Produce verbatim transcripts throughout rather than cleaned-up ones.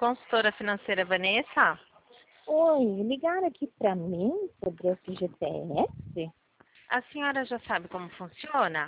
consultora financeira Vanessa. Oi, ligaram aqui para mim sobre o F G T S? A senhora já sabe como funciona?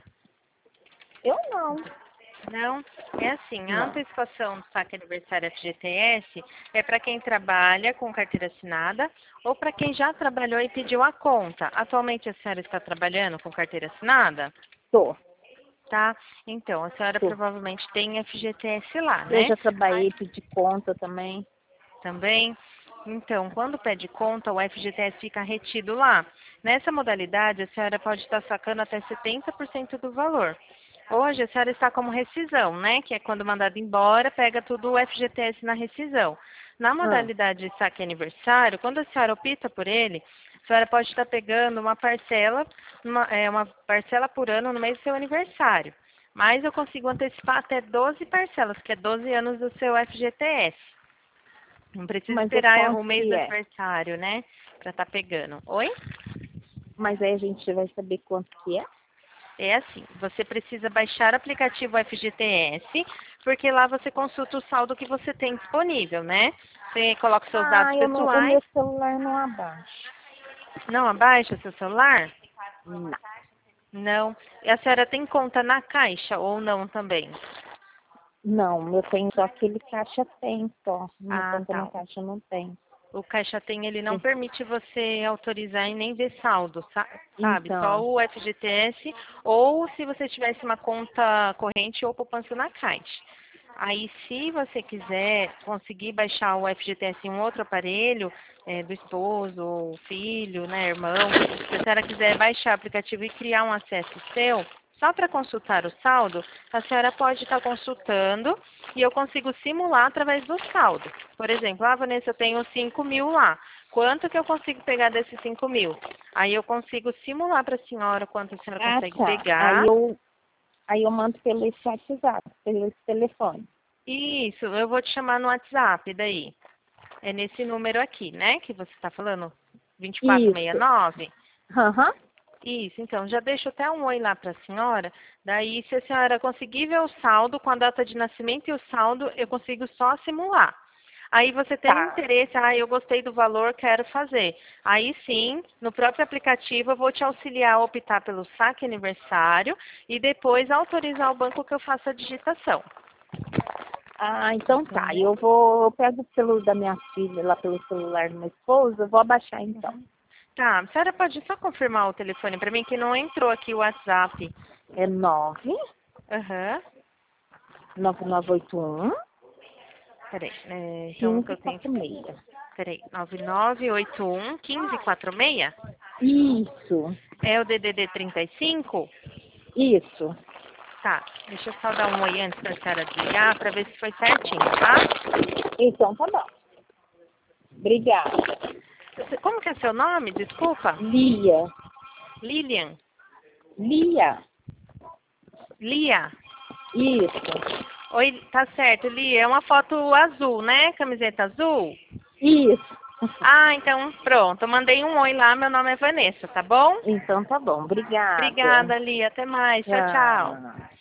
Eu não. Não? É assim, a Não. antecipação do saque aniversário F G T S é para quem trabalha com carteira assinada ou para quem já trabalhou e pediu a conta. Atualmente a senhora está trabalhando com carteira assinada? Tô. Tá? Então, a senhora Tô. provavelmente tem F G T S lá, Eu né? já trabalhei, pedi conta também. Também. Então, quando pede conta, o F G T S fica retido lá. Nessa modalidade, a senhora pode estar sacando até setenta por cento do valor. Hoje, a senhora está como rescisão, né? Que é quando mandado embora, pega tudo o F G T S na rescisão. Na Ah, modalidade de saque aniversário, quando a senhora opta por ele, a senhora pode estar pegando uma parcela, uma, é, uma parcela por ano no mês do seu aniversário. Mas eu consigo antecipar até doze parcelas, que é doze anos do seu F G T S. Não precisa mas é esperar o quanto mês que do é? aniversário, né? Pra estar pegando. Oi? Mas aí a gente vai saber quanto que é? É assim, você precisa baixar o aplicativo F G T S, porque lá você consulta o saldo que você tem disponível, né? Você coloca os seus dados Ah, eu não, o pessoais. meu celular não abaixa. Não abaixa o seu celular? Não. Não. E a senhora tem conta na Caixa ou não também? Não, eu tenho só aquele caixa tem só. Minha Ah, conta na tá. caixa não tem. O Caixa Tem, ele não Sim. permite você autorizar e nem ver saldo, sa- sabe? Só Então, o F G T S ou se você tivesse uma conta corrente ou poupança na Caixa. Aí, se você quiser conseguir baixar o F G T S em um outro aparelho, é, do esposo, ou filho, né, irmão, se a senhora quiser baixar o aplicativo e criar um acesso seu, só para consultar o saldo, a senhora pode estar consultando e eu consigo simular através do saldo. Por exemplo, ah, Vanessa, eu tenho cinco mil lá. Quanto que eu consigo pegar desses cinco mil? Aí eu consigo simular para a senhora quanto a senhora ah consegue tá. Aí pegar. eu, aí eu mando pelo esse WhatsApp, pelo esse telefone. Isso, eu vou te chamar no WhatsApp daí. É nesse número aqui, né? Que você está falando, vinte e quatro sessenta e Isso. nove. Aham. Isso, então, já deixo até um oi lá para a senhora. Daí, se a senhora conseguir ver o saldo, com a data de nascimento e o saldo, eu consigo só simular. Aí você tem Tá. interesse, ah, eu gostei do valor, quero fazer. Aí sim, no próprio aplicativo, eu vou te auxiliar a optar pelo saque aniversário e depois autorizar o banco que eu faça a digitação. Ah, então tá. Entendeu? Eu vou, eu pego o celular da minha filha lá pelo celular do meu esposo, eu vou abaixar então. Tá, a senhora pode só confirmar o telefone para mim que não entrou aqui o WhatsApp. É nove Aham. nove nove oito um Peraí, é, então o que cinco eu tenho. quatro seis. Peraí, nove nove oito um um cinco quatro seis? Isso. É o D D D trinta e cinco? Isso. Tá, deixa eu só dar um oi antes da senhora desligar para ver se foi certinho, tá? Então tá bom. Obrigada. Você- Como que é seu nome? Desculpa. Lia. Lilian. Lia. Lia. Isso. Oi, tá certo, Lia. É uma foto azul, né? Camiseta azul? Isso. Ah, então pronto. Eu mandei um oi lá. Meu nome é Vanessa, tá bom? Então tá bom. Obrigada. Obrigada, Lia. Até mais. Tchau, tchau. Tchau.